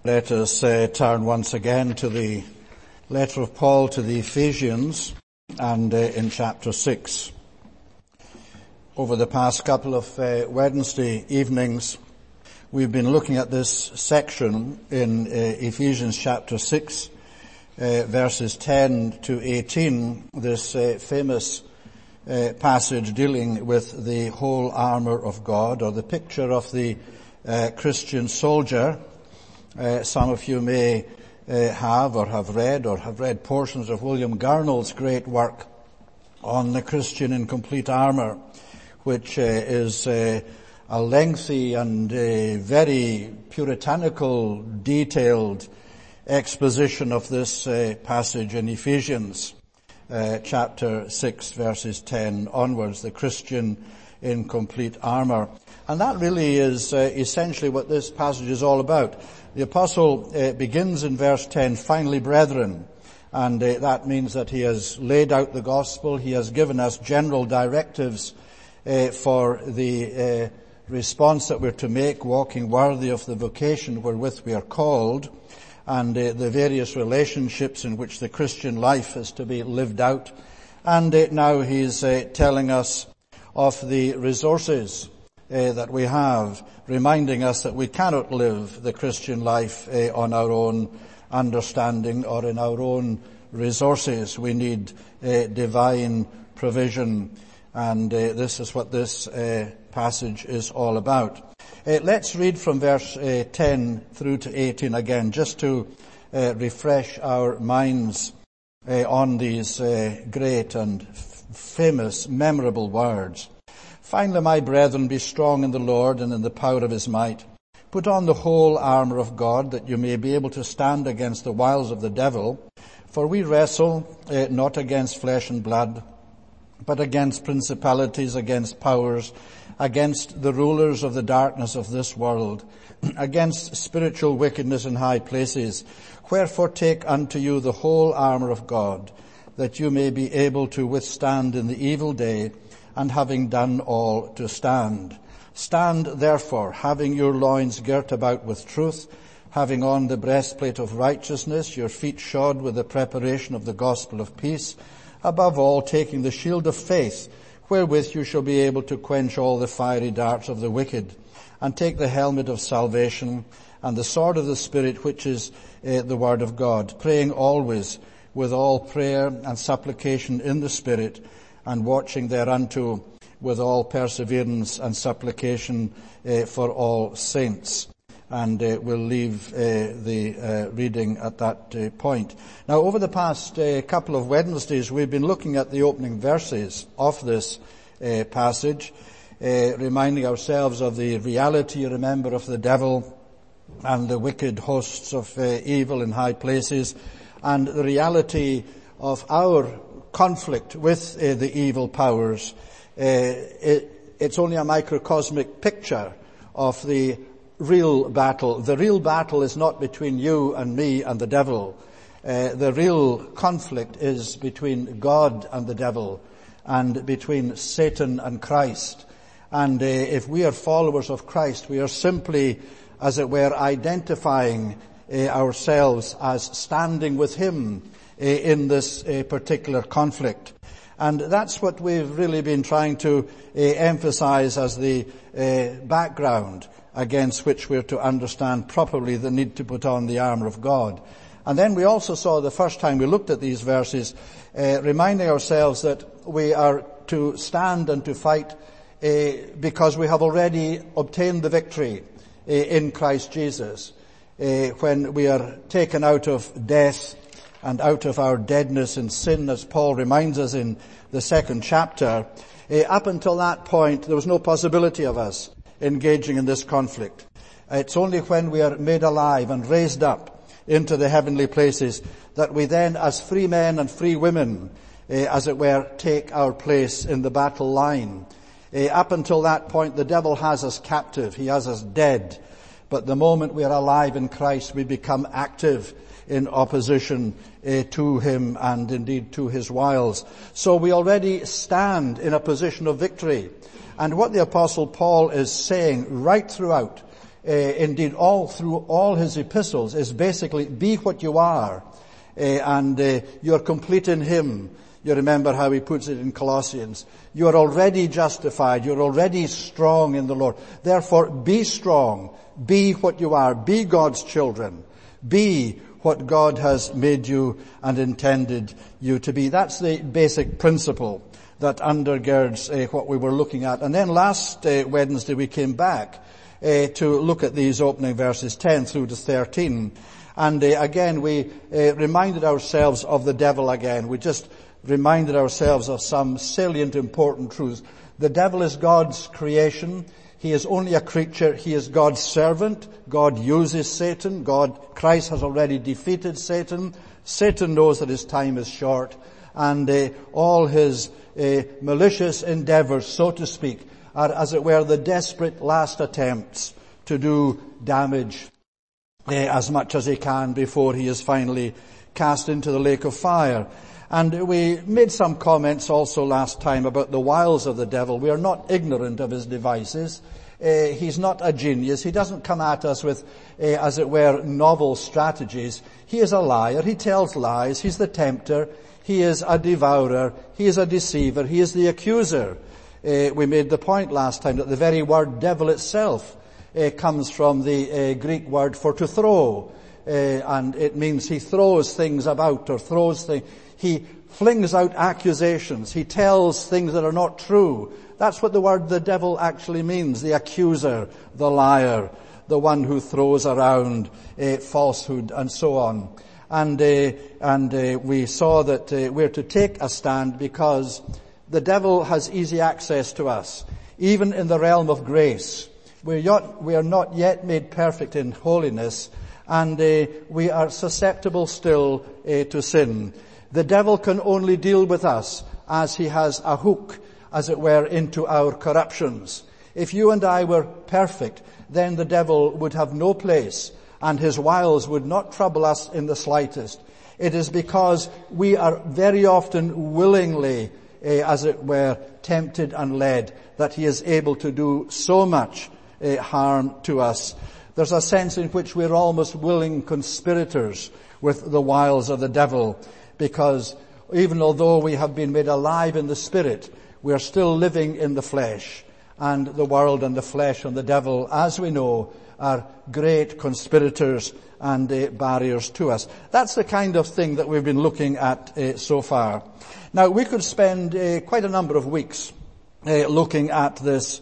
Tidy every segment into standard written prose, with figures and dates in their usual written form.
Let us turn once again to the letter of Paul to the Ephesians and in chapter 6. Over the past couple of Wednesday evenings, we've been looking at this section in Ephesians chapter 6, verses 10 to 18, this famous passage dealing with the whole armor of God, or the picture of the Christian soldier. Some of you may have read portions of William Gurnall's great work on the Christian in complete armor, which is a lengthy and very puritanical, detailed exposition of this passage in Ephesians chapter 6, verses 10 onwards, the Christian in complete armor. And that really is essentially what this passage is all about. The apostle begins in verse 10, finally, brethren, and that means that he has laid out the gospel. He has given us general directives for the response that we're to make, walking worthy of the vocation wherewith we are called, and the various relationships in which the Christian life is to be lived out. And now he's telling us of the resources that we have, reminding us that we cannot live the Christian life on our own understanding or in our own resources. We need divine provision, and this is what this passage is all about. Let's read from verse 10 through to 18 again, just to refresh our minds on these great and famous, memorable words. Finally, my brethren, be strong in the Lord and in the power of his might. Put on the whole armor of God, that you may be able to stand against the wiles of the devil. For we wrestle not against flesh and blood, but against principalities, against powers, against the rulers of the darkness of this world, against spiritual wickedness in high places. Wherefore take unto you the whole armor of God, that you may be able to withstand in the evil day, and having done all, to stand. Stand therefore, having your loins girt about with truth, having on the breastplate of righteousness, your feet shod with the preparation of the gospel of peace, above all taking the shield of faith, wherewith you shall be able to quench all the fiery darts of the wicked, and take the helmet of salvation, and the sword of the Spirit, which is the word of God, praying always with all prayer and supplication in the Spirit, and watching thereunto with all perseverance and supplication for all saints. And we'll leave the reading at that point. Now, over the past couple of Wednesdays, we've been looking at the opening verses of this passage, reminding ourselves of the reality, remember, of the devil and the wicked hosts of evil in high places, and the reality of our conflict with the evil powers. It's only a microcosmic picture of the real battle. The real battle is not between you and me and the devil. The real conflict is between God and the devil, and between Satan and Christ. And if we are followers of Christ, we are simply, as it were, identifying ourselves as standing with him in this particular conflict. And that's what we've really been trying to emphasize as the background against which we're to understand properly the need to put on the armor of God. And then we also saw, the first time we looked at these verses, reminding ourselves that we are to stand and to fight because we have already obtained the victory in Christ Jesus. When we are taken out of death and out of our deadness in sin, as Paul reminds us in the second chapter, up until that point, there was no possibility of us engaging in this conflict. It's only when we are made alive and raised up into the heavenly places that we then, as free men and free women, as it were, take our place in the battle line. Up until that point, the devil has us captive. He has us dead. But the moment we are alive in Christ, we become active in opposition to him and indeed to his wiles. So we already stand in a position of victory. And what the Apostle Paul is saying right throughout indeed all through all his epistles, is basically be what you are, and you're complete in him. You remember how he puts it in Colossians. You are already justified. You're already strong in the Lord. Therefore, be strong. Be what you are. Be God's children. Be what God has made you and intended you to be. That's the basic principle that undergirds what we were looking at. And then last Wednesday we came back to look at these opening verses 10 through to 13. And again we reminded ourselves of the devil again. We just reminded ourselves of some salient important truths. The devil is God's creation. He is only a creature. He is God's servant. God uses Satan. Christ has already defeated Satan. Satan knows that his time is short, and all his malicious endeavors, so to speak, are, as it were, the desperate last attempts to do damage as much as he can before he is finally cast into the lake of fire. And we made some comments also last time about the wiles of the devil. We are not ignorant of his devices. He's not a genius. He doesn't come at us with, as it were, novel strategies. He is a liar. He tells lies. He's the tempter. He is a devourer. He is a deceiver. He is the accuser. We made the point last time that the very word devil itself comes from the Greek word for to throw. And it means he throws things about or throws things. He flings out accusations. He tells things that are not true. That's what the word the devil actually means. The accuser, the liar, the one who throws around falsehood and so on. And we saw that we're to take a stand because the devil has easy access to us, even in the realm of grace. We are not yet made perfect in holiness, and we are susceptible still to sin. The devil can only deal with us as he has a hook, as it were, into our corruptions. If you and I were perfect, then the devil would have no place, and his wiles would not trouble us in the slightest. It is because we are very often willingly, as it were, tempted and led, that he is able to do so much harm to us. There's a sense in which we're almost willing conspirators with the wiles of the devil, because even although we have been made alive in the Spirit, we are still living in the flesh. And the world and the flesh and the devil, as we know, are great conspirators and barriers to us. That's the kind of thing that we've been looking at so far. Now, we could spend quite a number of weeks looking at this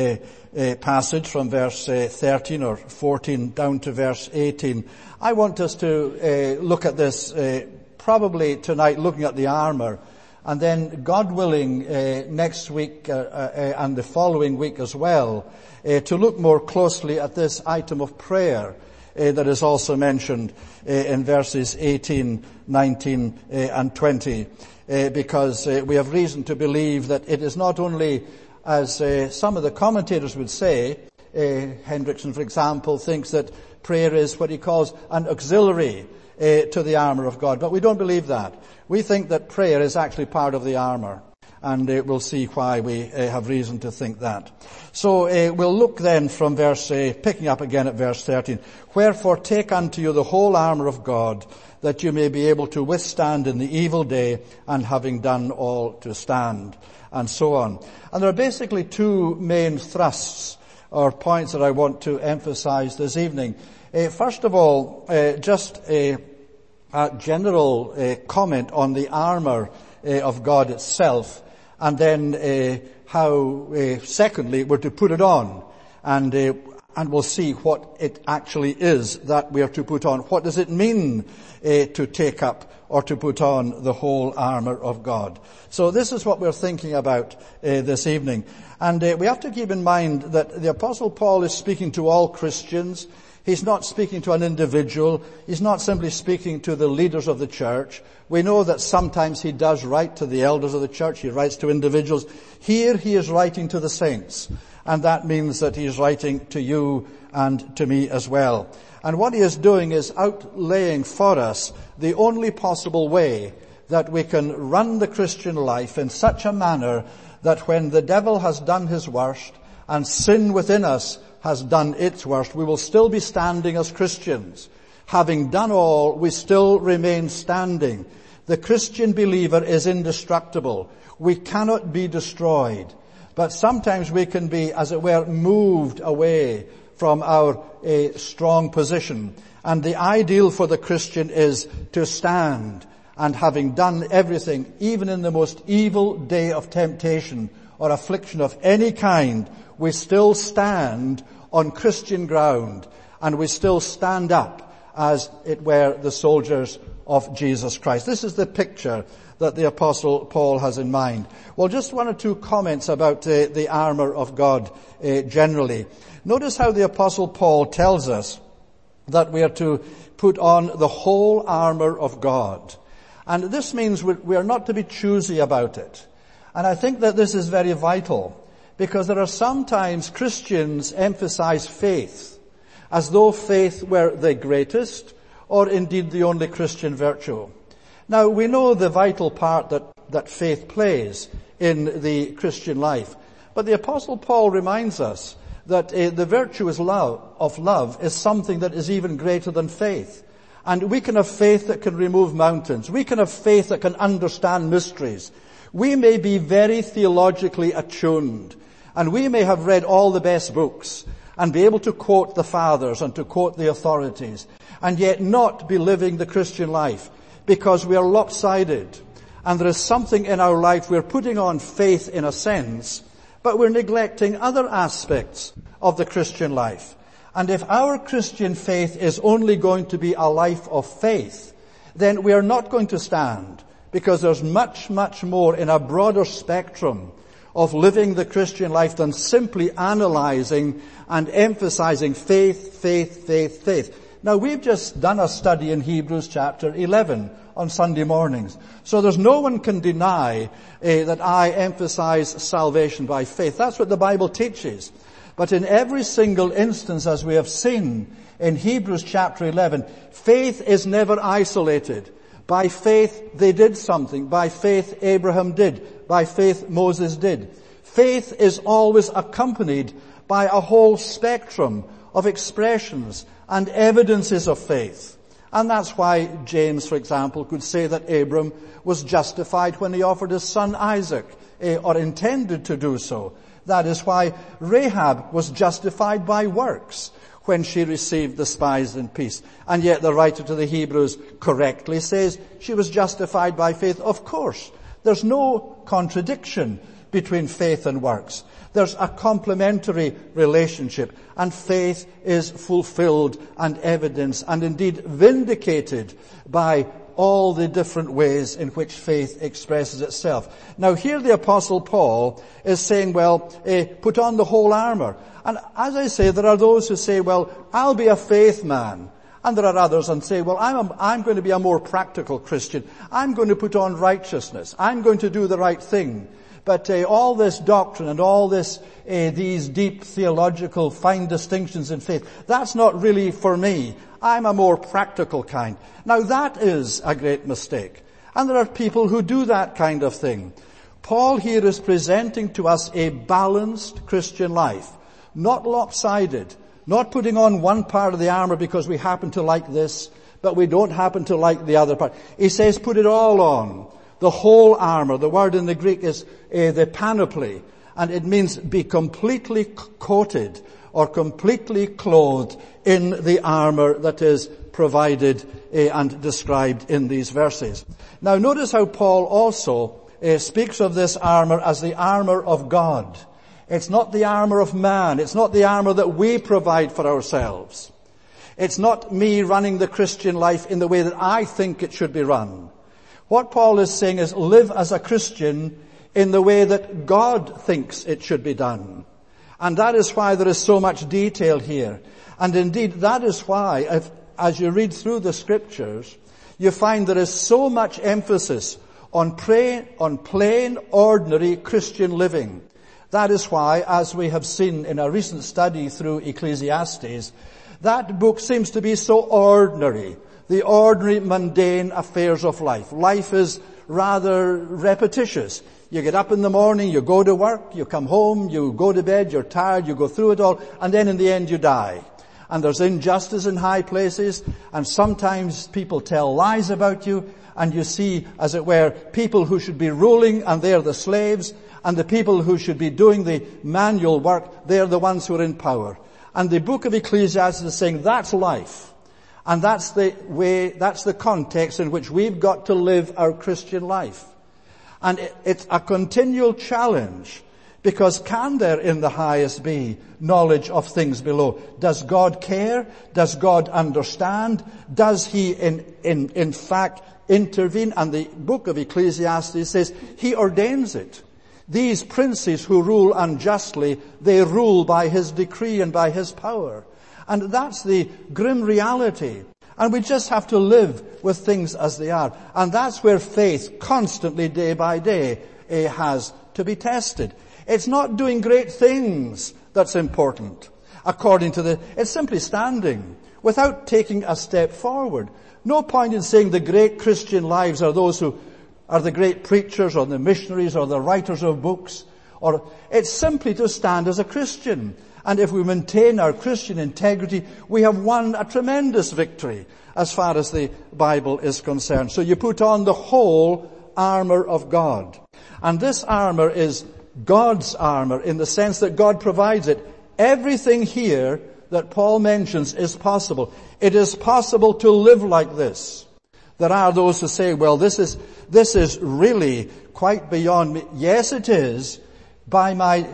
passage from verse 13 or 14 down to verse 18. I want us to look at this probably tonight, looking at the armor, and then, God willing, next week and the following week as well, to look more closely at this item of prayer that is also mentioned in verses 18, 19 and 20, because we have reason to believe that it is not only, as some of the commentators would say, Hendrickson, for example, thinks that prayer is what he calls an auxiliary to the armor of God. But we don't believe that. We think that prayer is actually part of the armor. And we'll see why we have reason to think that. So we'll look then from picking up again at verse 13. Wherefore take unto you the whole armor of God, that you may be able to withstand in the evil day, and having done all to stand. And so on. And there are basically two main thrusts or points that I want to emphasize this evening. First of all, just a general comment on the armor of God itself, and then how, secondly, we're to put it on, and we'll see what it actually is that we are to put on. What does it mean to take up or to put on the whole armor of God? So this is what we're thinking about this evening. And we have to keep in mind that the Apostle Paul is speaking to all Christians. He's not speaking to an individual. He's not simply speaking to the leaders of the church. We know that sometimes he does write to the elders of the church. He writes to individuals. Here he is writing to the saints. And that means that he is writing to you and to me as well. And what he is doing is outlaying for us the only possible way that we can run the Christian life in such a manner that when the devil has done his worst and sin within us has done its worst, we will still be standing as Christians. Having done all, we still remain standing. The Christian believer is indestructible. We cannot be destroyed. But sometimes we can be, as it were, moved away from our strong position. And the ideal for the Christian is to stand, and having done everything, even in the most evil day of temptation or affliction of any kind, we still stand on Christian ground, and we still stand up as it were the soldiers of Jesus Christ. This is the picture that the Apostle Paul has in mind. Well, just one or two comments about the armor of God generally. Notice how the Apostle Paul tells us that we are to put on the whole armor of God. And this means we are not to be choosy about it. And I think that this is very vital, because there are sometimes Christians emphasize faith as though faith were the greatest or indeed the only Christian virtue. Now, we know the vital part that faith plays in the Christian life. But the Apostle Paul reminds us that the virtue of love is something that is even greater than faith. And we can have faith that can remove mountains. We can have faith that can understand mysteries. We may be very theologically attuned, and we may have read all the best books and be able to quote the fathers and to quote the authorities, and yet not be living the Christian life, because we are lopsided, and there is something in our life. We're putting on faith in a sense, but we're neglecting other aspects of the Christian life. And if our Christian faith is only going to be a life of faith, then we are not going to stand, because there's much, much more in a broader spectrum of living the Christian life than simply analyzing and emphasizing faith, faith, faith, faith. Now, we've just done a study in Hebrews chapter 11 on Sunday mornings. So there's no one can deny that I emphasize salvation by faith. That's what the Bible teaches. But in every single instance, as we have seen in Hebrews chapter 11, faith is never isolated. By faith they did something. By faith Abraham did. By faith Moses did. Faith is always accompanied by a whole spectrum of expressions and evidences of faith. And that's why James, for example, could say that Abram was justified when he offered his son Isaac, or intended to do so. That is why Rahab was justified by works when she received the spies in peace. And yet the writer to the Hebrews correctly says she was justified by faith. Of course, there's no contradiction between faith and works. There's a complementary relationship, and faith is fulfilled and evidenced and indeed vindicated by all the different ways in which faith expresses itself. Now here the Apostle Paul is saying, put on the whole armor. And as I say, there are those who say, I'll be a faith man. And there are others and say, I'm going to be a more practical Christian. I'm going to put on righteousness. I'm going to do the right thing. But all this doctrine and all these deep theological fine distinctions in faith, that's not really for me. I'm a more practical kind. Now that is a great mistake. And there are people who do that kind of thing. Paul here is presenting to us a balanced Christian life, not lopsided, not putting on one part of the armor because we happen to like this, but we don't happen to like the other part. He says put it all on. The whole armor. The word in the Greek is the panoply, and it means be completely coated or completely clothed in the armor that is provided and described in these verses. Now notice how Paul also speaks of this armor as the armor of God. It's not the armor of man. It's not the armor that we provide for ourselves. It's not me running the Christian life in the way that I think it should be run. What Paul is saying is live as a Christian in the way that God thinks it should be done. And that is why there is so much detail here. And indeed, that is why, as you read through the scriptures, you find there is so much emphasis on plain, ordinary Christian living. That is why, as we have seen in a recent study through Ecclesiastes, that book seems to be so ordinary. The ordinary, mundane affairs of life. Life is rather repetitious. You get up in the morning, you go to work, you come home, you go to bed, you're tired, you go through it all, and then in the end you die. And there's injustice in high places, and sometimes people tell lies about you, and you see, as it were, people who should be ruling, and they're the slaves, and the people who should be doing the manual work, they're the ones who are in power. And the book of Ecclesiastes is saying that's life. And that's the way, that's the context in which we've got to live our Christian life. And it's a continual challenge, because can there in the highest be knowledge of things below? Does God care? Does God understand? Does He in fact intervene? And the book of Ecclesiastes says He ordains it. These princes who rule unjustly, they rule by His decree and by His power. And that's the grim reality. And we just have to live with things as they are. And that's where faith constantly, day by day, has to be tested. It's not doing great things that's important. It's simply standing without taking a step forward. No point in saying the great Christian lives are those who are the great preachers or the missionaries or the writers of books. Or it's simply to stand as a Christian. And if we maintain our Christian integrity, we have won a tremendous victory as far as the Bible is concerned. So you put on the whole armor of God. And this armor is God's armor in the sense that God provides it. Everything here that Paul mentions is possible. It is possible to live like this. There are those who say, well, this is really quite beyond me. Yes, it is. By my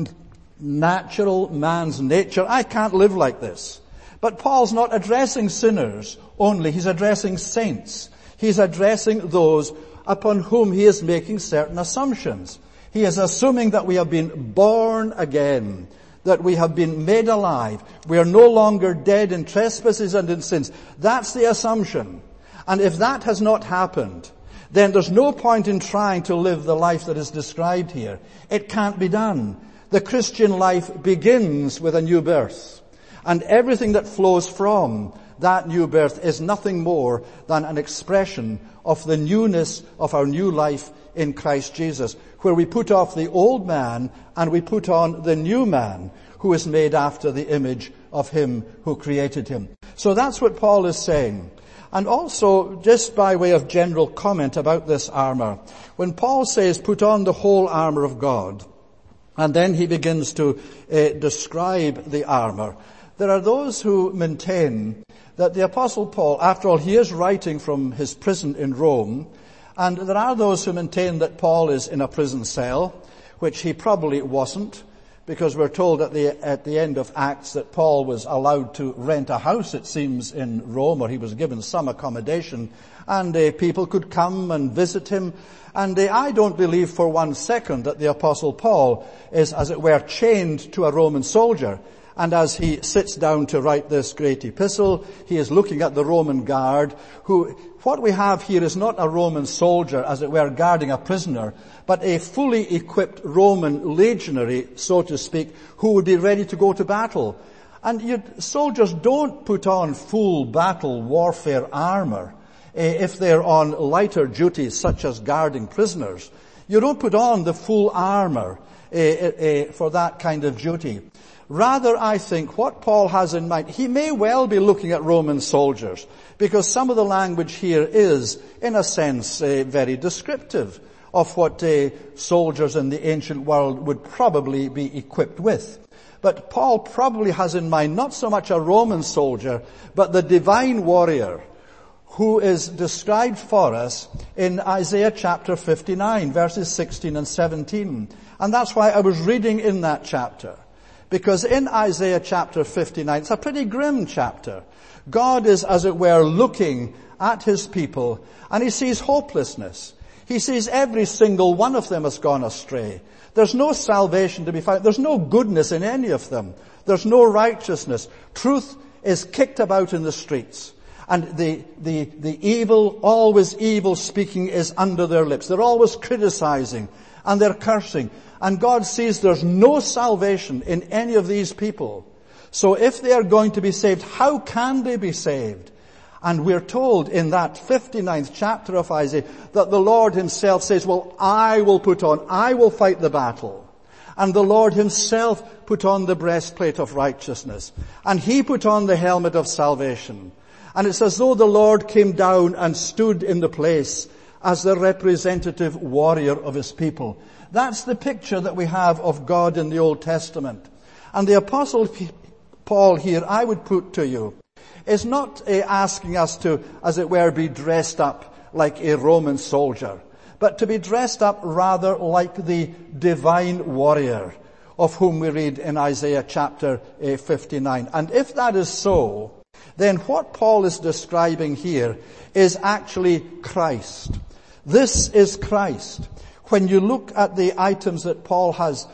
natural man's nature, I can't live like this. But Paul's not addressing sinners only. He's addressing saints. He's addressing those upon whom he is making certain assumptions. He is assuming that we have been born again, that we have been made alive. We are no longer dead in trespasses and in sins. That's the assumption. And if that has not happened, then there's no point in trying to live the life that is described here. It can't be done. The Christian life begins with a new birth. And everything that flows from that new birth is nothing more than an expression of the newness of our new life in Christ Jesus, where we put off the old man and we put on the new man, who is made after the image of Him who created him. So that's what Paul is saying. And also, just by way of general comment about this armor, when Paul says, put on the whole armor of God, and then he begins to describe the armor, there are those who maintain that the Apostle Paul, after all, he is writing from his prison in Rome, and there are those who maintain that Paul is in a prison cell, which he probably wasn't, because we're told at the end of Acts that Paul was allowed to rent a house, it seems, in Rome, or he was given some accommodation, and people could come and visit him. And I don't believe for 1 second that the Apostle Paul is, as it were, chained to a Roman soldier. And as he sits down to write this great epistle, he is looking at the Roman guard, what we have here is not a Roman soldier, as it were, guarding a prisoner, but a fully equipped Roman legionary, so to speak, who would be ready to go to battle. And soldiers don't put on full battle warfare armor if they're on lighter duties, such as guarding prisoners. You don't put on the full armor for that kind of duty. Rather, I think what Paul has in mind, he may well be looking at Roman soldiers, because some of the language here is, in a sense, very descriptive of what soldiers in the ancient world would probably be equipped with. But Paul probably has in mind not so much a Roman soldier, but the divine warrior who is described for us in Isaiah chapter 59, verses 16 and 17. And that's why I was reading in that chapter. Because in Isaiah chapter 59, it's a pretty grim chapter. God is, as it were, looking at His people, and He sees hopelessness. He sees every single one of them has gone astray. There's no salvation to be found. There's no goodness in any of them. There's no righteousness. Truth is kicked about in the streets. And the evil, always evil speaking is under their lips. They're always criticizing and they're cursing. And God sees there's no salvation in any of these people. So if they are going to be saved, how can they be saved? And we're told in that 59th chapter of Isaiah that the Lord himself says, well, I will fight the battle. And the Lord himself put on the breastplate of righteousness. And he put on the helmet of salvation. And it's as though the Lord came down and stood in the place as the representative warrior of his people. That's the picture that we have of God in the Old Testament. And the Apostle Paul here, I would put to you, is not asking us to, as it were, be dressed up like a Roman soldier, but to be dressed up rather like the divine warrior of whom we read in Isaiah chapter 59. And if that is so, then what Paul is describing here is actually Christ. This is Christ. When you look at the items that Paul has,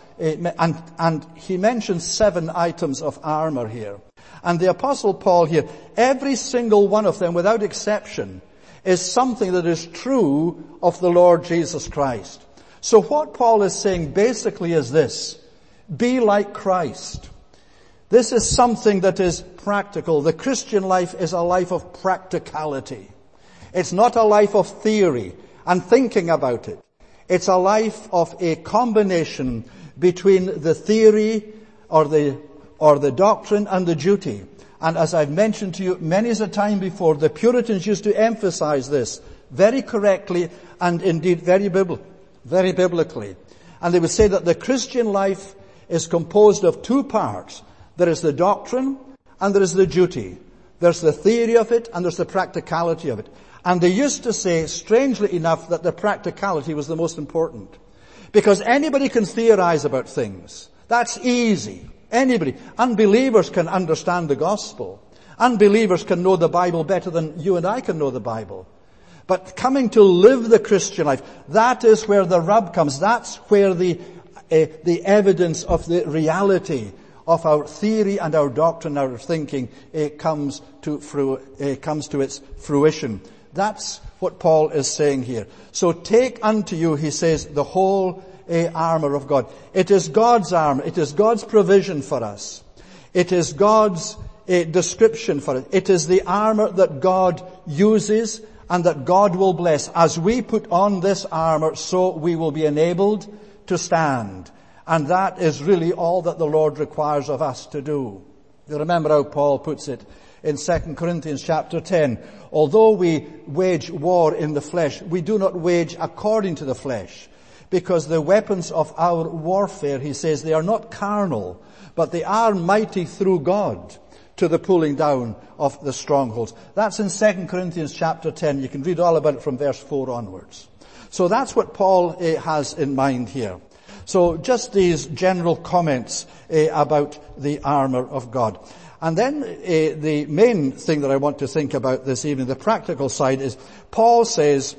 and he mentions 7 items of armor here. And the Apostle Paul here, every single one of them, without exception, is something that is true of the Lord Jesus Christ. So what Paul is saying basically is this: be like Christ. This is something that is practical. The Christian life is a life of practicality. It's not a life of theory and thinking about it. It's a life of a combination between the theory or the doctrine and the duty. And as I've mentioned to you many a time before, the Puritans used to emphasize this very correctly and indeed very biblically. And they would say that the Christian life is composed of 2 parts. There is the doctrine and there is the duty. There's the theory of it and there's the practicality of it. And they used to say, strangely enough, that the practicality was the most important. Because anybody can theorize about things. That's easy. Anybody. Unbelievers can understand the gospel. Unbelievers can know the Bible better than you and I can know the Bible. But coming to live the Christian life, that is where the rub comes. That's where the evidence of the reality of our theory and our doctrine, our thinking, comes to its fruition. That's what Paul is saying here. So take unto you, he says, the whole armor of God. It is God's armor. It is God's provision for us. It is God's description for it. It is the armor that God uses and that God will bless. As we put on this armor, so we will be enabled to stand. And that is really all that the Lord requires of us to do. You remember how Paul puts it in 2 Corinthians chapter 10. Although we wage war in the flesh, we do not wage according to the flesh. Because the weapons of our warfare, he says, they are not carnal, but they are mighty through God to the pulling down of the strongholds. That's in 2 Corinthians chapter 10. You can read all about it from verse 4 onwards. So that's what Paul has in mind here. So just these general comments about the armor of God. And then the main thing that I want to think about this evening, the practical side, is Paul says,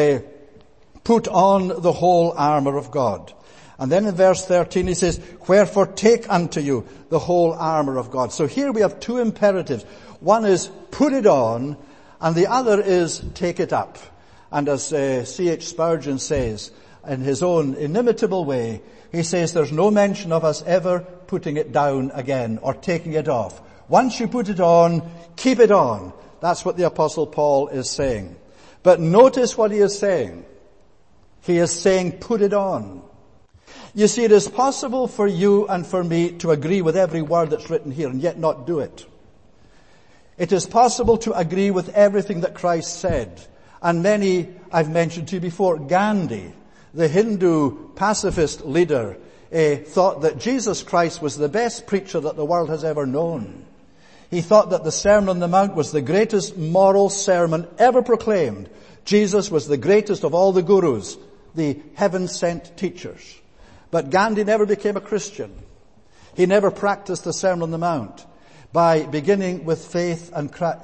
put on the whole armor of God. And then in verse 13 he says, wherefore take unto you the whole armor of God. So here we have 2 imperatives. One is put it on, and the other is take it up. And as C.H. Spurgeon says, in his own inimitable way, he says there's no mention of us ever putting it down again or taking it off. Once you put it on, keep it on. That's what the Apostle Paul is saying. But notice what he is saying. He is saying, put it on. You see, it is possible for you and for me to agree with every word that's written here and yet not do it. It is possible to agree with everything that Christ said. And many, I've mentioned to you before, Gandhi, the Hindu pacifist leader, thought that Jesus Christ was the best preacher that the world has ever known. He thought that the Sermon on the Mount was the greatest moral sermon ever proclaimed. Jesus was the greatest of all the gurus, the heaven-sent teachers. But Gandhi never became a Christian. He never practiced the Sermon on the Mount by beginning with faith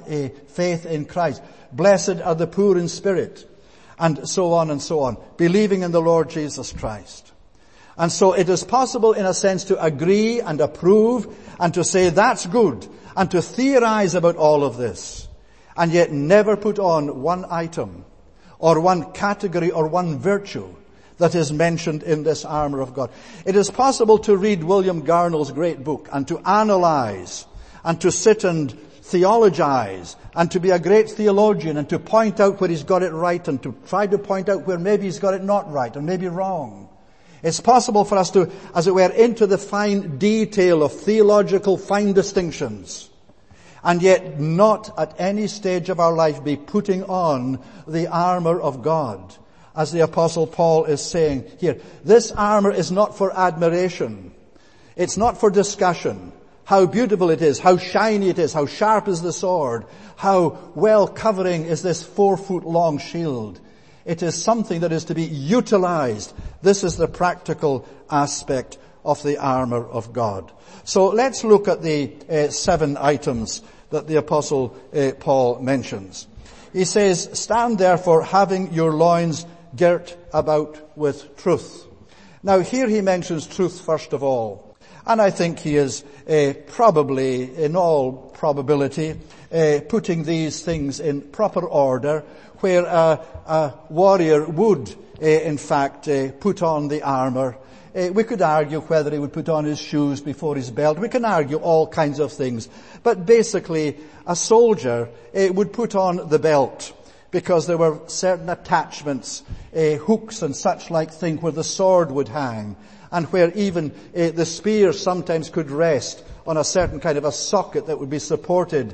in Christ. Blessed are the poor in spirit, and so on, believing in the Lord Jesus Christ. And so it is possible in a sense to agree and approve and to say that's good and to theorize about all of this and yet never put on one item or one category or one virtue that is mentioned in this armor of God. It is possible to read William Garnell's great book and to analyze and to sit and theologize and to be a great theologian and to point out where he's got it right and to try to point out where maybe he's got it not right or maybe wrong. It's possible for us to, as it were, into the fine detail of theological fine distinctions, and yet not at any stage of our life be putting on the armor of God. As the Apostle Paul is saying here, this armor is not for admiration. It's not for discussion. How beautiful it is, how shiny it is, how sharp is the sword, how well covering is this 4-foot long shield. It is something that is to be utilized. This is the practical aspect of the armor of God. So let's look at the 7 items that the Apostle Paul mentions. He says, stand therefore having your loins girt about with truth. Now here he mentions truth first of all. And I think he is probably, in all probability, putting these things in proper order, where a warrior would, in fact, put on the armor. We could argue whether he would put on his shoes before his belt. We can argue all kinds of things. But basically, a soldier would put on the belt, because there were certain attachments, hooks and such like thing where the sword would hang, and where even the spear sometimes could rest on a certain kind of a socket that would be supported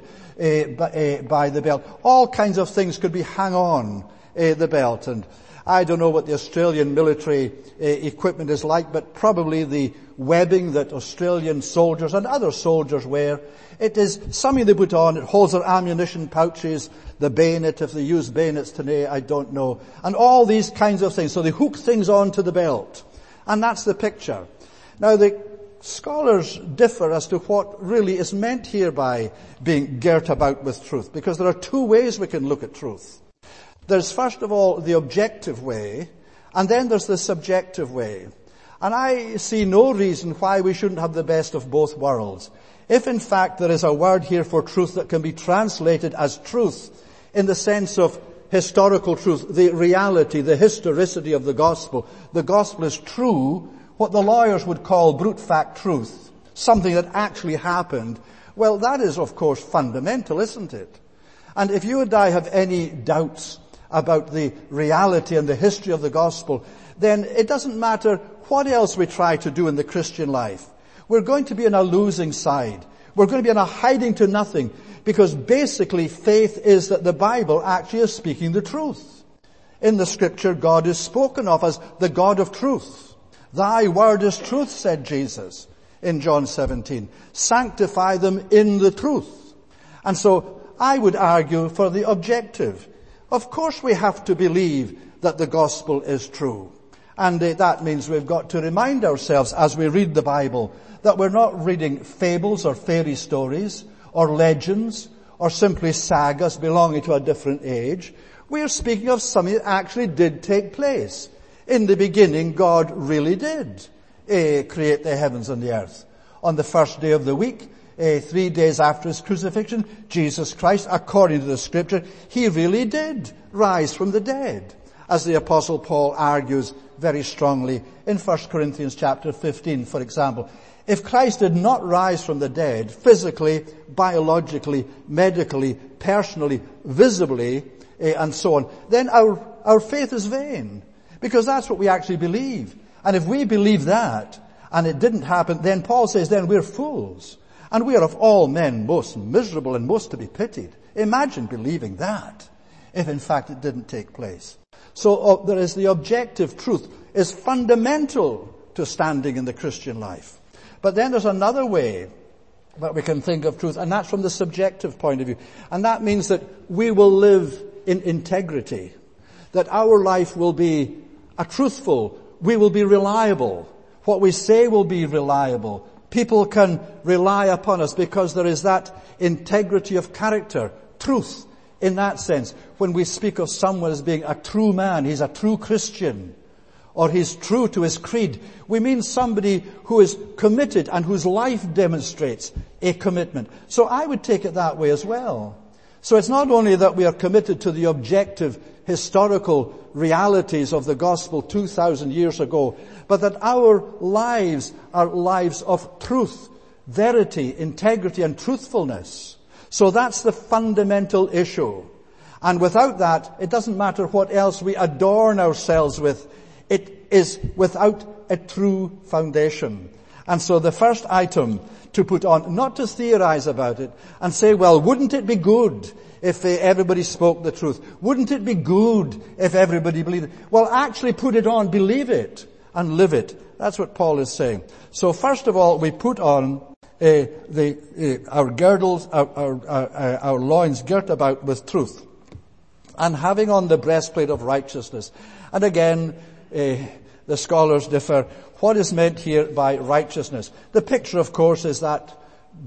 by the belt. All kinds of things could be hung on the belt. And I don't know what the Australian military equipment is like, but probably the webbing that Australian soldiers and other soldiers wear, it is something they put on. It holds their ammunition pouches, the bayonet, if they use bayonets today, I don't know. And all these kinds of things. So they hook things onto the belt. And that's the picture. Now the scholars differ as to what really is meant here by being girt about with truth, because there are 2 ways we can look at truth. There's first of all the objective way, and then there's the subjective way. And I see no reason why we shouldn't have the best of both worlds. If in fact there is a word here for truth that can be translated as truth in the sense of historical truth, the reality, the historicity of the gospel. The gospel is true, what the lawyers would call brute fact truth, something that actually happened. Well, that is, of course, fundamental, isn't it? And if you and I have any doubts about the reality and the history of the gospel, then it doesn't matter what else we try to do in the Christian life. We're going to be on a losing side. We're going to be on a hiding to nothing. Because basically faith is that the Bible actually is speaking the truth. In the scripture, God is spoken of as the God of truth. Thy word is truth, said Jesus in John 17. Sanctify them in the truth. And so I would argue for the objective. Of course we have to believe that the gospel is true. And that means we've got to remind ourselves as we read the Bible that we're not reading fables or fairy stories or legends, or simply sagas belonging to a different age. We are speaking of something that actually did take place. In the beginning, God really did create the heavens and the earth. On the first day of the week, 3 days after his crucifixion, Jesus Christ, according to the scripture, he really did rise from the dead, as the Apostle Paul argues very strongly in 1 Corinthians chapter 15, for example. If Christ did not rise from the dead, physically, biologically, medically, personally, visibly, and so on, then our faith is vain. Because that's what we actually believe. And if we believe that, and it didn't happen, then Paul says, then we're fools. And we are of all men most miserable and most to be pitied. Imagine believing that, if in fact it didn't take place. So there is the objective truth is fundamental to standing in the Christian life. But then there's another way that we can think of truth, and that's from the subjective point of view. And that means that we will live in integrity, that our life will be truthful, we will be reliable. What we say will be reliable. People can rely upon us because there is that integrity of character, truth in that sense. When we speak of someone as being a true man, he's a true Christian, or he's true to his creed, we mean somebody who is committed and whose life demonstrates a commitment. So I would take it that way as well. So it's not only that we are committed to the objective historical realities of the gospel 2,000 years ago, but that our lives are lives of truth, verity, integrity, and truthfulness. So that's the fundamental issue. And without that, it doesn't matter what else we adorn ourselves with. It is without a true foundation. And so the first item to put on, not to theorize about it and say, well, wouldn't it be good if everybody spoke the truth? Wouldn't it be good if everybody believed it? Well, actually put it on, believe it, and live it. That's what Paul is saying. So first of all, we put on our girdles, our loins girt about with truth, and having on the breastplate of righteousness. And again, the scholars differ. What is meant here by righteousness? The picture, of course, is that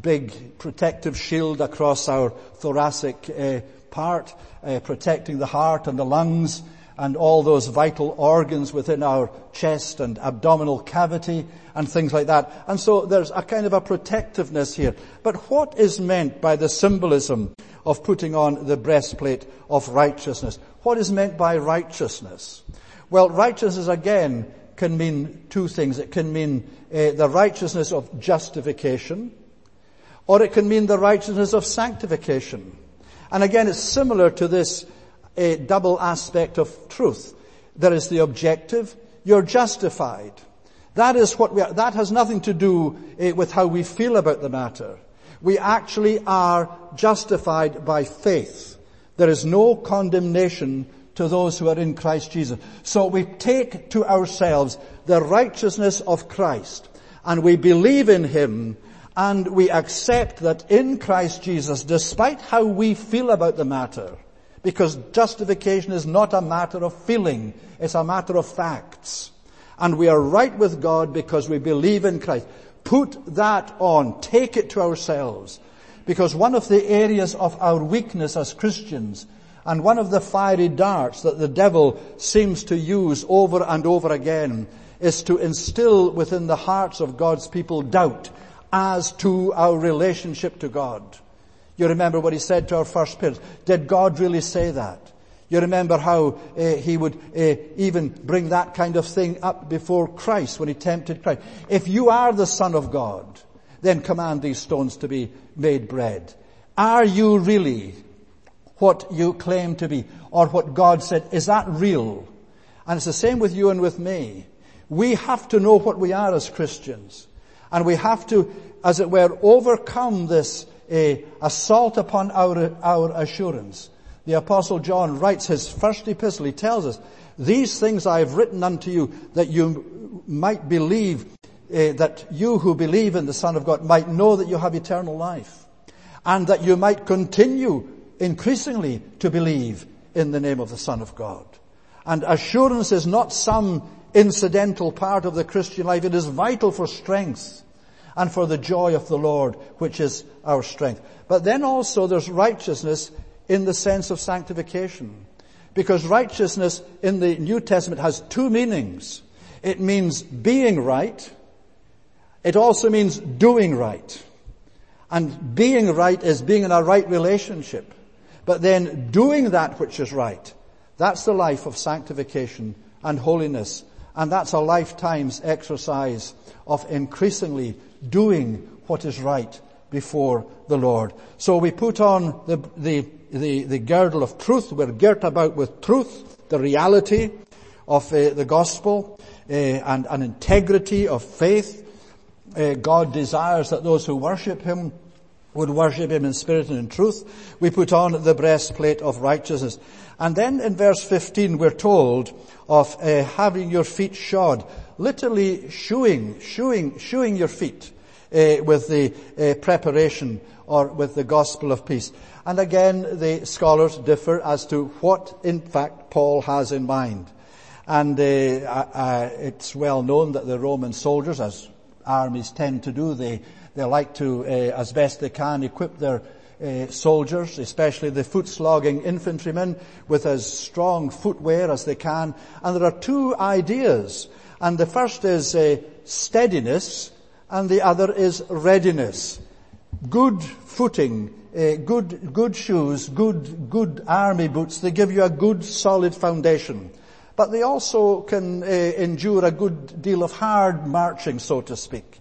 big protective shield across our thoracic part, protecting the heart and the lungs and all those vital organs within our chest and abdominal cavity and things like that. And so there's a kind of a protectiveness here. But what is meant by the symbolism of putting on the breastplate of righteousness? What is meant by righteousness? Well, righteousness again can mean two things. It can mean the righteousness of justification, or it can mean the righteousness of sanctification. And again, it's similar to this double aspect of truth. There is the objective. You're justified. That is that has nothing to do with how we feel about the matter. We actually are justified by faith. There is no condemnation to those who are in Christ Jesus. So we take to ourselves the righteousness of Christ, and we believe in Him, and we accept that in Christ Jesus, despite how we feel about the matter, because justification is not a matter of feeling, it's a matter of facts. And we are right with God because we believe in Christ. Put that on, take it to ourselves. Because one of the areas of our weakness as Christians, and one of the fiery darts that the devil seems to use over and over again, is to instill within the hearts of God's people doubt as to our relationship to God. You remember what he said to our first parents. Did God really say that? You remember how he would even bring that kind of thing up before Christ when he tempted Christ. If you are the Son of God, then command these stones to be made bread. Are you really what you claim to be, or what God said? Is that real? And it's the same with you and with me. We have to know what we are as Christians. And we have to, as it were, overcome this assault upon our assurance. The Apostle John writes his first epistle. He tells us, these things I have written unto you, that you might believe, that you who believe in the Son of God might know that you have eternal life, and that you might continue increasingly to believe in the name of the Son of God. And assurance is not some incidental part of the Christian life. It is vital for strength and for the joy of the Lord, which is our strength. But then also there's righteousness in the sense of sanctification. Because righteousness in the New Testament has two meanings. It means being right. It also means doing right. And being right is being in a right relationship. But then doing that which is right, that's the life of sanctification and holiness. And that's a lifetime's exercise of increasingly doing what is right before the Lord. So we put on the girdle of truth. We're girt about with truth, the reality of the gospel, and an integrity of faith. God desires that those who worship Him would worship Him in spirit and in truth. We put on the breastplate of righteousness. And then in verse 15 we're told of having your feet shod. Literally shoeing your feet with the preparation or with the gospel of peace. And again, the scholars differ as to what, in fact, Paul has in mind. And it's well known that the Roman soldiers, as armies tend to do, they like to, as best they can, equip their soldiers, especially the foot-slogging infantrymen, with as strong footwear as they can. And there are two ideas. And the first is steadiness, and the other is readiness. Good footing, good shoes, good army boots, they give you a good solid foundation. But they also can endure a good deal of hard marching, so to speak.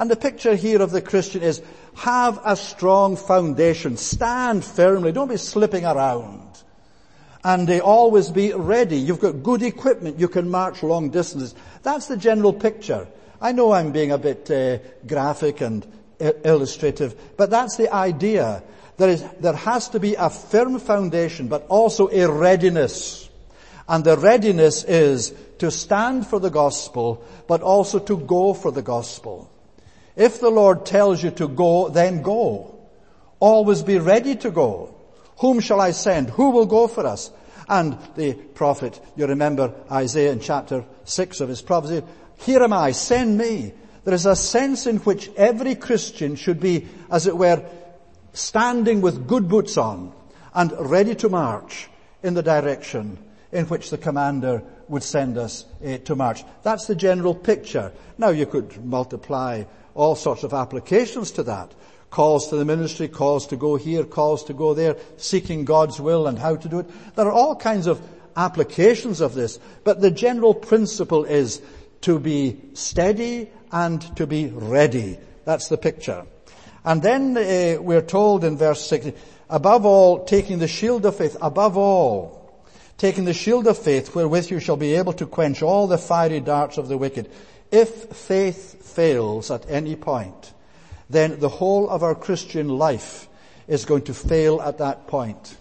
And the picture here of the Christian is, have a strong foundation. Stand firmly. Don't be slipping around. And always be ready. You've got good equipment. You can march long distances. That's the general picture. I know I'm being a bit graphic and illustrative, but that's the idea. There has to be a firm foundation, but also a readiness. And the readiness is to stand for the gospel, but also to go for the gospel. If the Lord tells you to go, then go. Always be ready to go. Whom shall I send? Who will go for us? And the prophet, you remember Isaiah in chapter 6 of his prophecy, here am I, send me. There is a sense in which every Christian should be, as it were, standing with good boots on and ready to march in the direction in which the commander would send us to march. That's the general picture. Now you could multiply all sorts of applications to that. Calls to the ministry, calls to go here, calls to go there, seeking God's will and how to do it. There are all kinds of applications of this, but the general principle is to be steady and to be ready. That's the picture. And then we're told in verse 6, above all, taking the shield of faith, above all, taking the shield of faith, wherewith you shall be able to quench all the fiery darts of the wicked. If faith fails at any point, then the whole of our Christian life is going to fail at that point.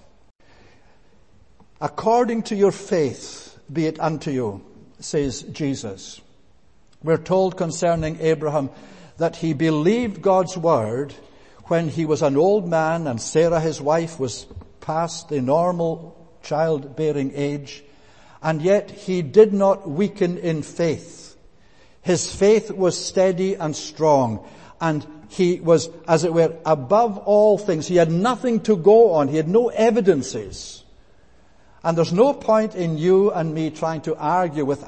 According to your faith be it unto you, says Jesus. We're told concerning Abraham that he believed God's word when he was an old man and Sarah, his wife, was past the normal childbearing age, and yet he did not weaken in faith. His faith was steady and strong, and he was, as it were, above all things. He had nothing to go on. He had no evidences. And there's no point in you and me trying to argue with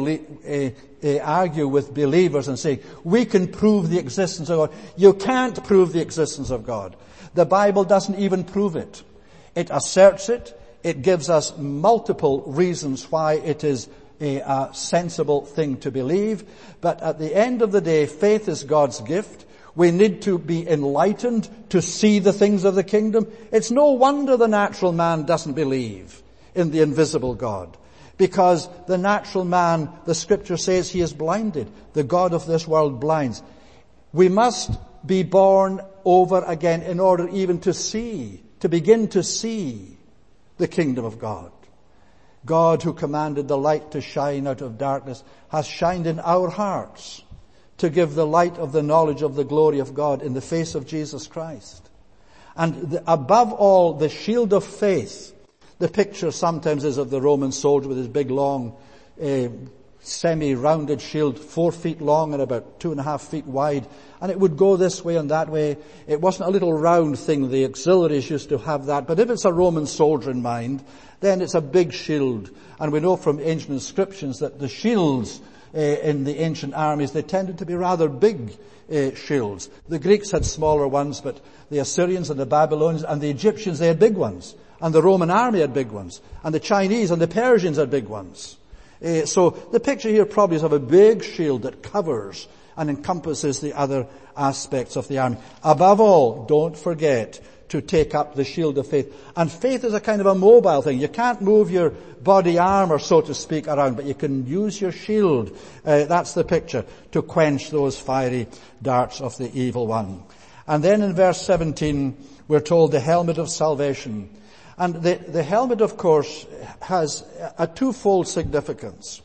believers and saying, we can prove the existence of God. You can't prove the existence of God. The Bible doesn't even prove it. It asserts it. It gives us multiple reasons why it is a sensible thing to believe. But at the end of the day, faith is God's gift. We need to be enlightened to see the things of the kingdom. It's no wonder the natural man doesn't believe in the invisible God. Because the natural man, the scripture says, he is blinded. The God of this world blinds. We must be born over again in order even to see, to begin to see the kingdom of God. God, who commanded the light to shine out of darkness, has shined in our hearts to give the light of the knowledge of the glory of God in the face of Jesus Christ. And above all, the shield of faith. The picture sometimes is of the Roman soldier with his big long semi-rounded shield, 4 feet long and about 2.5 feet wide. And it would go this way and that way. It wasn't a little round thing. The auxiliaries used to have that. But if it's a Roman soldier in mind, then it's a big shield. And we know from ancient inscriptions that the shields in the ancient armies, they tended to be rather big shields. The Greeks had smaller ones, but the Assyrians and the Babylonians and the Egyptians, they had big ones. And the Roman army had big ones. And the Chinese and the Persians had big ones. So the picture here probably is of a big shield that covers and encompasses the other aspects of the army. Above all, don't forget to take up the shield of faith. And faith is a kind of a mobile thing. You can't move your body armor, so to speak, around, but you can use your shield. That's the picture, to quench those fiery darts of the evil one. And then in verse 17, we're told the helmet of salvation. And the helmet, of course, has a twofold significance.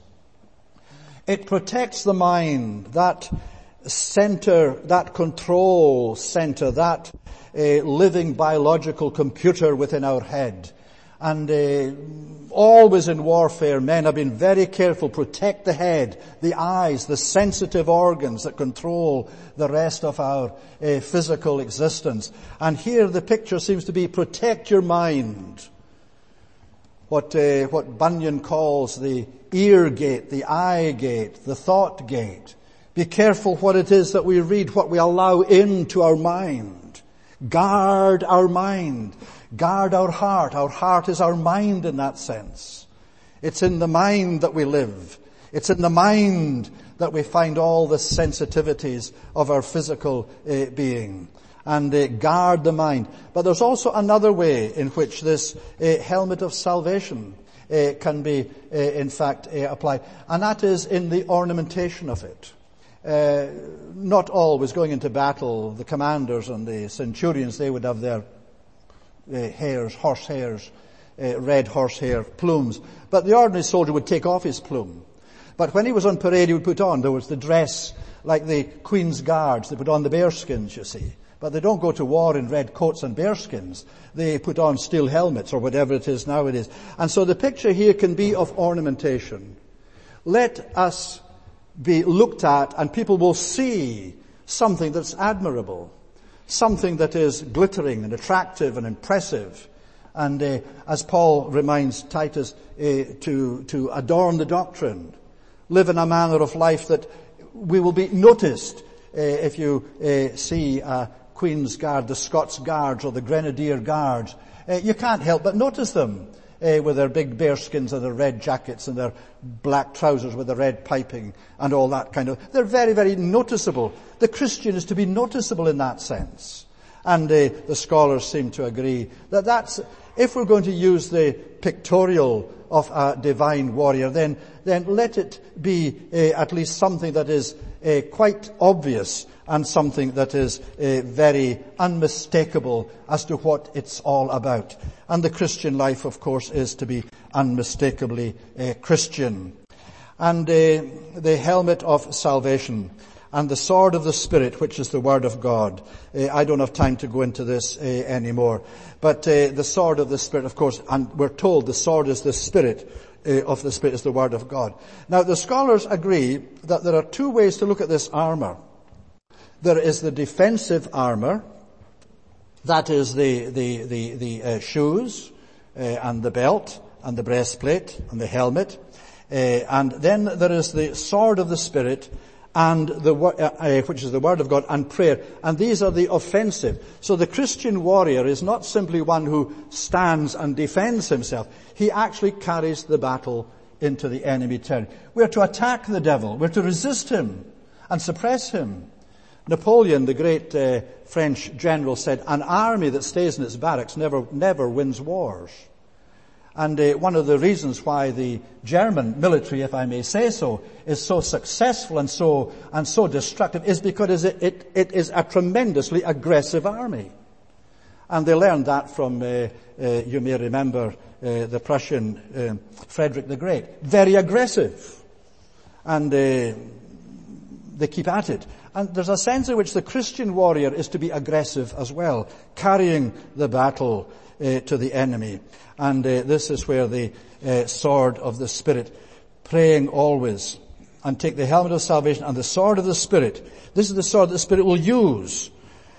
It protects the mind, that center, that control center, that living biological computer within our head. And always in warfare, men have been very careful. Protect the head, the eyes, the sensitive organs that control the rest of our physical existence. And here the picture seems to be protect your mind. What Bunyan calls the ear gate, the eye gate, the thought gate. Be careful what it is that we read, what we allow into our mind. Guard our mind. Guard our heart. Our heart is our mind in that sense. It's in the mind that we live. It's in the mind that we find all the sensitivities of our physical being. And guard the mind. But there's also another way in which this helmet of salvation can be, in fact, applied. And that is in the ornamentation of it. Not always going into battle, the commanders and the centurions, they would have their hairs, horse hairs, red horsehair plumes. But the ordinary soldier would take off his plume. But when he was on parade, he would put on, there was the dress like the Queen's Guards. They put on the bearskins, you see. But they don't go to war in red coats and bearskins. They put on steel helmets or whatever it is nowadays. And so the picture here can be of ornamentation. Let us be looked at and people will see something that's admirable. Something that is glittering and attractive and impressive. And as Paul reminds Titus, to adorn the doctrine. Live in a manner of life that we will be noticed. If you see Queen's Guard, the Scots Guards or the Grenadier Guards, you can't help but notice them with their big bearskins and their red jackets and their black trousers with the red piping and all that kind of. They're very, very noticeable. The Christian is to be noticeable in that sense. And the scholars seem to agree that that's, if we're going to use the pictorial of a divine warrior, then let it be at least something that is quite obvious and something that is very unmistakable as to what it's all about. And the Christian life, of course, is to be unmistakably Christian. And the helmet of salvation and the sword of the Spirit, which is the Word of God. I don't have time to go into this anymore. But the sword of the Spirit, of course, and we're told the sword is the Spirit of the Spirit, is the Word of God. Now, the scholars agree that there are two ways to look at this armor. There is the defensive armor, that is the shoes and the belt and the breastplate and the helmet, and then there is the sword of the Spirit and which is the Word of God and prayer, and these are the offensive. So the Christian warrior is not simply one who stands and defends himself. He actually carries the battle into the enemy territory. We're to attack the devil. We're to resist him and suppress him. Napoleon, the great French general, said, an army that stays in its barracks never wins wars. And one of the reasons why the German military, if I may say so, is so successful and so destructive is because it is a tremendously aggressive army. And they learned that from, you may remember, the Prussian Frederick the Great. Very aggressive. And they keep at it. And there's a sense in which the Christian warrior is to be aggressive as well, carrying the battle to the enemy. And this is where the sword of the Spirit, praying always, and take the helmet of salvation and the sword of the Spirit. This is the sword that the Spirit will use.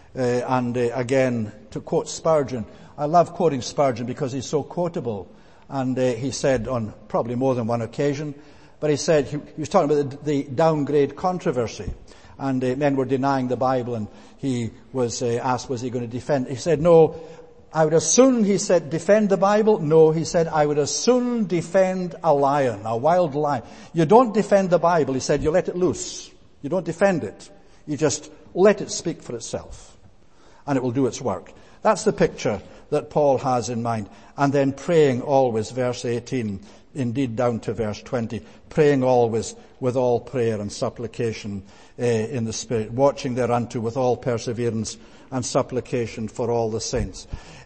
Again, to quote Spurgeon, I love quoting Spurgeon because he's so quotable. And he said on probably more than one occasion, but he said, he was talking about the downgrade controversy. And men were denying the Bible, and he was asked, was he going to defend? He said, no, I would as soon, he said, defend the Bible? No, he said, I would as soon defend a lion, a wild lion. You don't defend the Bible, he said, you let it loose. You don't defend it. You just let it speak for itself. And it will do its work. That's the picture that Paul has in mind. And then praying always, verse 18, indeed down to verse 20, praying always with all prayer and supplication in the Spirit, watching thereunto with all perseverance and supplication for all the saints.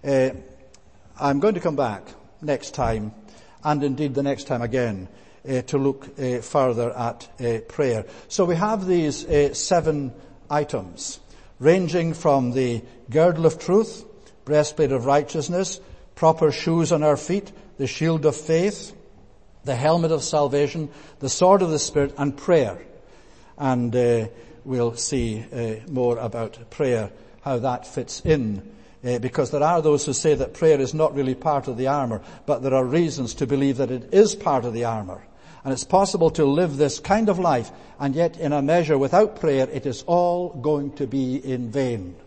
I'm going to come back next time, and indeed the next time again, to look further at prayer. So we have these 7 items, ranging from the girdle of truth, breastplate of righteousness, proper shoes on our feet, the shield of faith, the helmet of salvation, the sword of the Spirit, and prayer. And we'll see more about prayer, how that fits in. Because there are those who say that prayer is not really part of the armor, but there are reasons to believe that it is part of the armor. And it's possible to live this kind of life, and yet in a measure without prayer, it is all going to be in vain.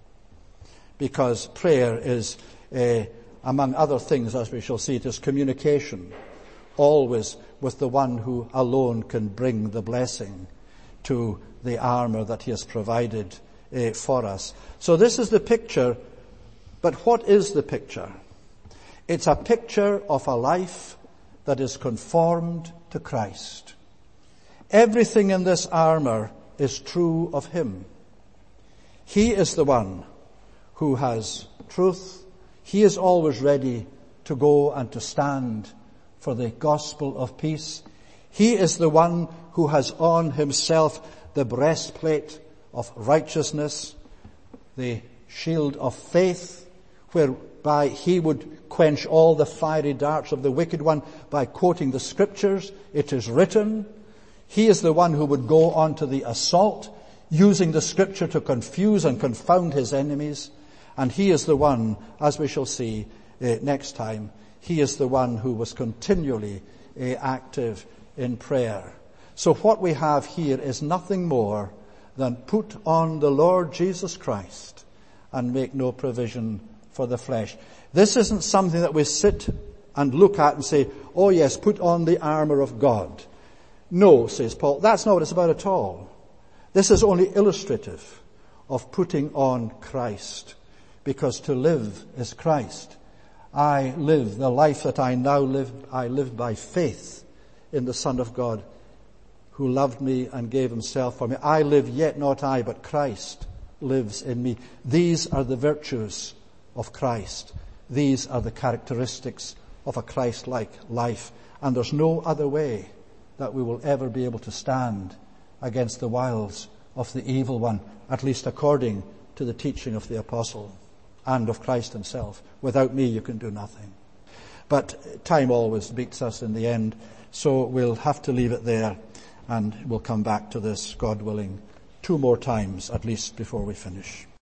Because prayer is, among other things, as we shall see, it is communication always with the one who alone can bring the blessing to the armor that he has provided for us. So this is the picture, but what is the picture? It's a picture of a life that is conformed to Christ. Everything in this armor is true of him. He is the one who has truth. He is always ready to go and to stand for the gospel of peace. He is the one who has on himself the breastplate of righteousness, the shield of faith, whereby he would quench all the fiery darts of the wicked one by quoting the scriptures. It is written. He is the one who would go on to the assault, using the scripture to confuse and confound his enemies. And he is the one, as we shall see next time, he is the one who was continually active in prayer. So what we have here is nothing more than put on the Lord Jesus Christ and make no provision for the flesh. This isn't something that we sit and look at and say, oh yes, put on the armor of God. No, says Paul, that's not what it's about at all. This is only illustrative of putting on Christ, because to live is Christ. I live the life that I now live. I live by faith in the Son of God who loved me and gave himself for me. I live, yet not I, but Christ lives in me. These are the virtues of Christ. These are the characteristics of a Christ-like life. And there's no other way that we will ever be able to stand against the wiles of the evil one, at least according to the teaching of the apostle and of Christ himself. Without me you can do nothing. But time always beats us in the end, so we'll have to leave it there, and we'll come back to this, God willing, 2 more times at least before we finish.